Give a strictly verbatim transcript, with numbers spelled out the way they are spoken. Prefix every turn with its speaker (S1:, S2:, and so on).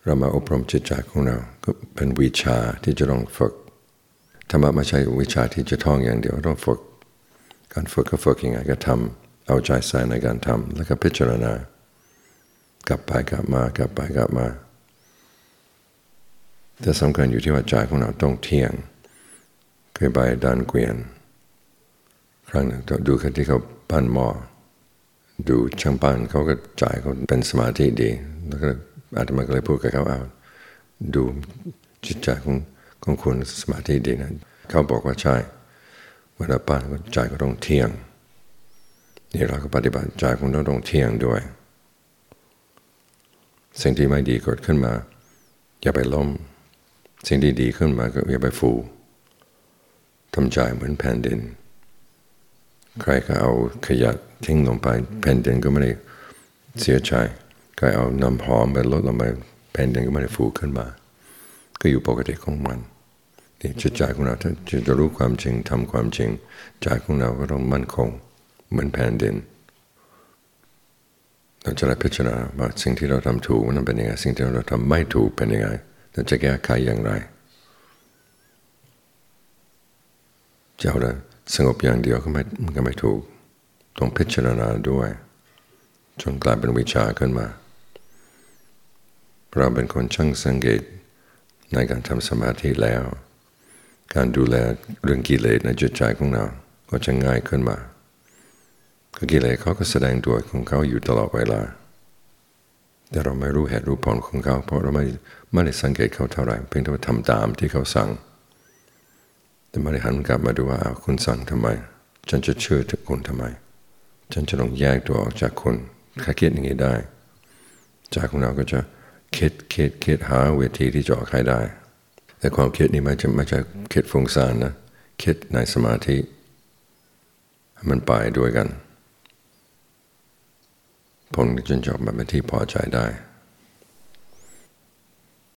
S1: เรามาอบรมจิตใจของเราก็เป็นวิชาที่จะต้องฝึกธรรมะไม่ใช่วิชาที่จะท่องอย่างเดียวต้องฝึกการฝึกก็ฝึกยังไงก็ทำเอาใจใส่ในการทำแล้วก็พิจารณากลับไปกลับมากลับไปกลับมาแต่สำคัญอยู่ที่ว่าใจของเราต้องเที่ยงเคยไปด่านเกวียนครั้งหนึ่งดูคนที่เขาปั้นหม้อดูช่างปั้นเขาก็ใจเขาเป็นสมาธิดีแล้วก็อาตมาก็เลยพูดกับเขาเอาดูจิตใจของของคุณสมาธิดีนะเขาบอกว่าใช่เวลาปั้นใจก็ต้องเที่ยงนี่เราก็ปฏิบัติใจของเราต้องเที่ยงด้วยสิ่งที่ไม่ดีเกิดขึ้นมาอย่าไปล้มสิ่งที่ดีขึ้นมาก็อย่าไปฟูทำใจเหมือนแผ่นดินใครก็เอาขยะทิ้งลงไปแผ่นดินก็ไม่ได้เสียใจใครเอาน้ำหอมไปลดลงไปแผ่นดินก็ไม่ได้ฟูขึ้นมาก็อยู่ปกติของมันนี่จิตใจของเราถ้าจะรู้ความจริงทำความจริงใจของเราก็ต้องมั่นคงเหมือนแผ่นดินเราจะได้พิจารณาว่าสิ่งที่เราทำถูกมันเป็นยังไงสิ่งที่เราทำไม่ถูกเป็นยังไงเราจะแก้ไขอย่างไรจะเอาแต่สงบอย่างเดียวก็ไม่มันก็ไม่ถูกต้องพิจารณาด้วยจนกลายเป็นวิชาขึ้นมาเราเป็นคนช่างสังเกตในการทำสมาธิแล้วการดูแลเรื่องกิเลสในจิตใจของเราก็จะง่ายขึ้นมาก็กิเลสเขาก็แสดงตัวของเขาอยู่ตลอดเวลาแต่เราไม่รู้เหตุรู้ผลของเขาเพราะเราไม่ไม่ได้สังเกตเขาเท่าไหร่เพียงแต่ว่าทำตามที่เขาสั่งแต่ไม่ได้หันกลับมาดูว่าคุณสั่งทำไมฉันจะเชื่อถึงคุณทำไมฉันจะต้องแยกตัวออกจากคุณถ้าคิดอย่างนี้ได้ใจของเราก็จะคิดคิดคิดหาเวทีที่จะออกให้ได้แต่ความคิดนี้ไม่ใช่ไม่ใช่คิดฟุ้งซ่านนะคิดในสมาธิมันไปด้วยกันผลจนจบมาเป็นที่พอใจได้